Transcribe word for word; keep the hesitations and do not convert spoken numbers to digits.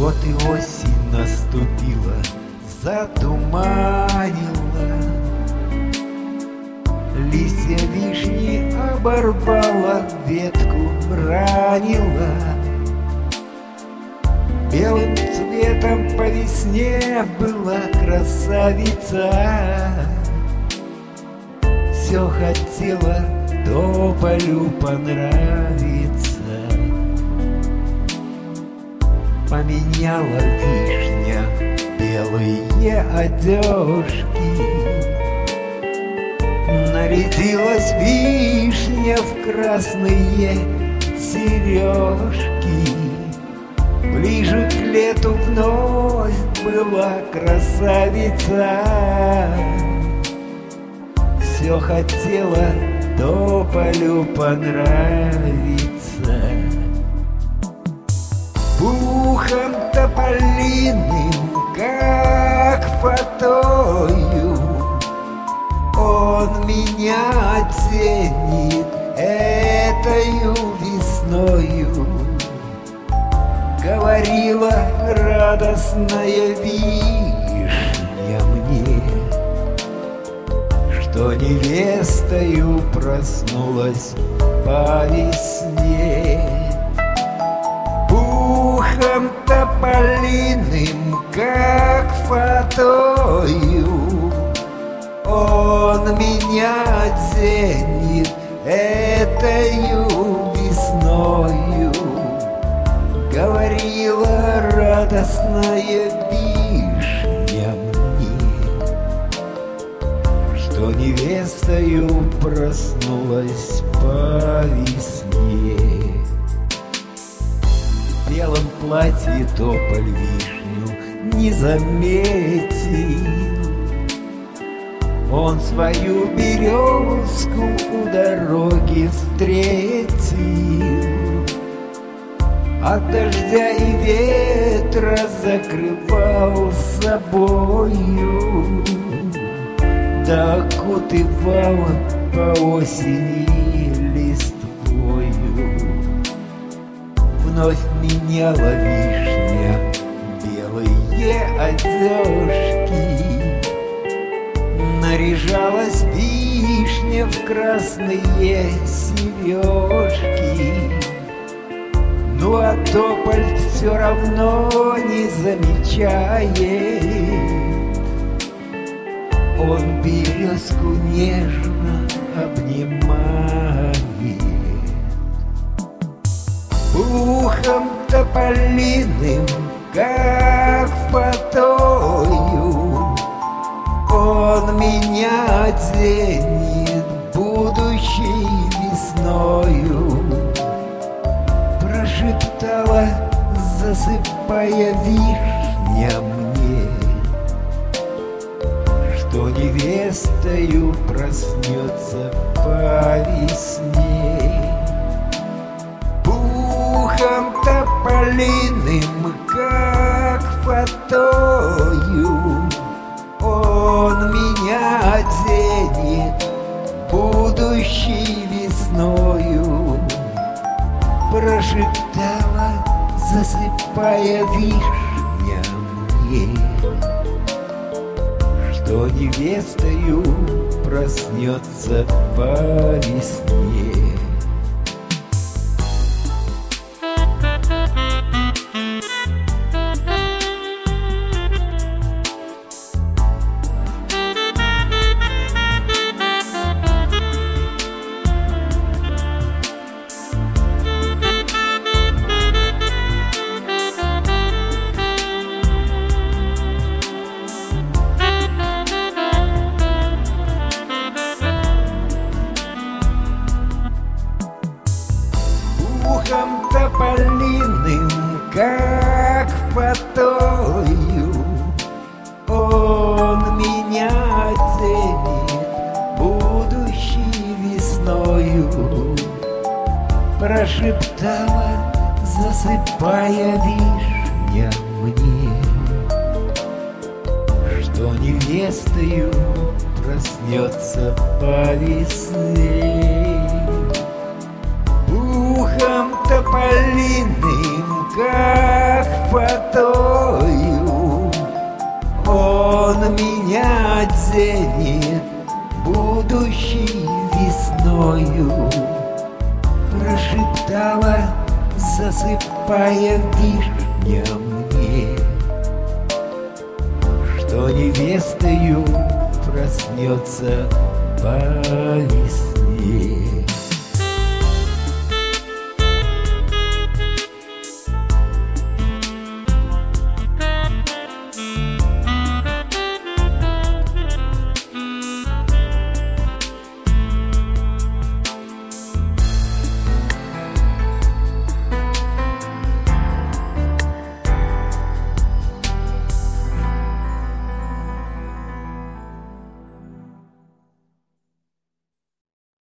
Вот и осень наступила, затуманила, листья вишни оборвала, ветку ранила. Белым цветом по весне была красавица, все хотела тополю понравиться. Поменяла вишня белые одежки, нарядилась вишня в красные сережки. Ближе к лету вновь была красавица, все хотела тополю понравиться. Пухом тополиным, как фатою, он меня ценит этою весною. Говорила радостная вишня мне, что невестою проснулась по весне. Пухом тополиным, как фатою, он меня ценит этою весною. Говорила радостная вишня мне, что невестою проснулась по весне. В белом платье тополь вишню не заметил, он свою березку у дороги встретил. От дождя и ветра закрывал собою, да окутывал по осени листвою. Вновь меняла вишня белые одежки, наряжалась вишня в красные сережки. Ну а тополь все равно не замечает, он березку нежно обнимает. Пухом тополиным, как фатою, он меня ценит будущей весною. Прошептала, засыпая вишня мне, что невестою проснется по весне. Пухом тополиным, как фатою, он меня ценит будущей весною. Прошептала, засыпая вишня мне, что невестою проснется по весне. Пухом тополиным, как фатою, он меня ценит будущей весною. Прошептала, засыпая вишня мне, что невестою проснется по весне. Пухом тополиным, как фатою, ценит будущей весною, прошептала, засыпая вишня мне, что невестою проснется по весне.